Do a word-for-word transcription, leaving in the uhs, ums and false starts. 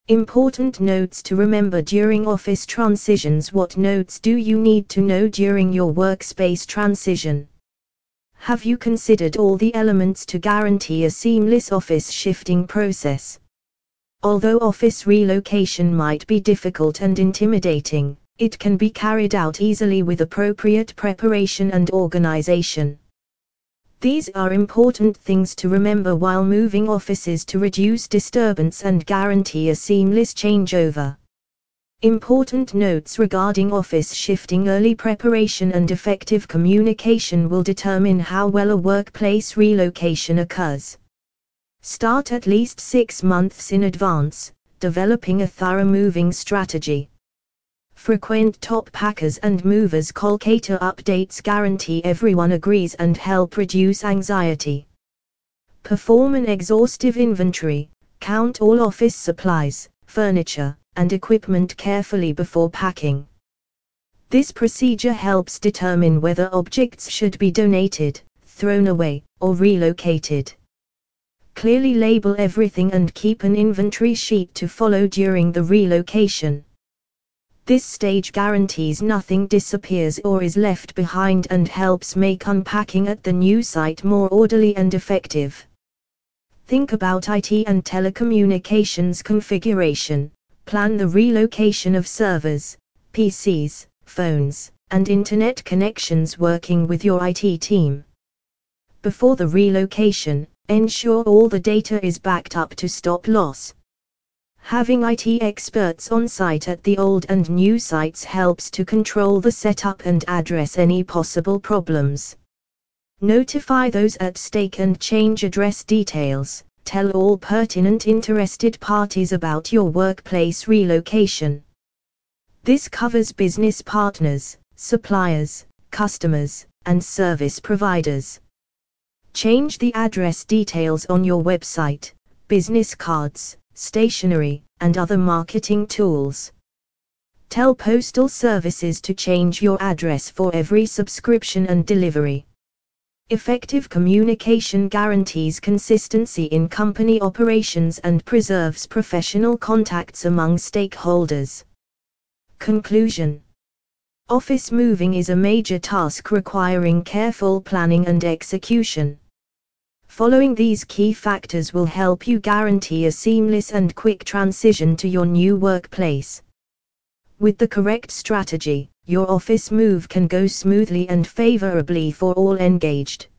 Important notes to remember during office transitions. What notes do you need to know during your workspace transition? Have you considered all the elements to guarantee a seamless office shifting process? Although office relocation might be difficult and intimidating, it can be carried out easily with appropriate preparation and organization. These are important things to remember while moving offices to reduce disturbance and guarantee a seamless changeover. Important notes regarding office shifting. Early preparation and effective communication will determine how well a workplace relocation occurs. Start at least six months in advance, developing a thorough moving strategy. Frequent top packers and movers collocator updates guarantee everyone agrees and help reduce anxiety. Perform an exhaustive inventory, count all office supplies, furniture, and equipment carefully before packing. This procedure helps determine whether objects should be donated, thrown away, or relocated. Clearly label everything and keep an inventory sheet to follow during the relocation. This stage guarantees nothing disappears or is left behind and helps make unpacking at the new site more orderly and effective. Think about I T and telecommunications configuration. Plan the relocation of servers, P Cs, phones, and internet connections working with your I T team. Before the relocation, ensure all the data is backed up to stop loss. Having I T experts on site at the old and new sites helps to control the setup and address any possible problems. Notify those at stake and change address details. Tell all pertinent interested parties about your workplace relocation. This covers business partners, suppliers, customers, and service providers. Change the address details on your website, business cards, stationery, and other marketing tools. Tell postal services to change your address for every subscription and delivery. Effective communication guarantees consistency in company operations and preserves professional contacts among stakeholders. Conclusion: office moving is a major task requiring careful planning and execution. Following these key factors will help you guarantee a seamless and quick transition to your new workplace. With the correct strategy, your office move can go smoothly and favorably for all engaged.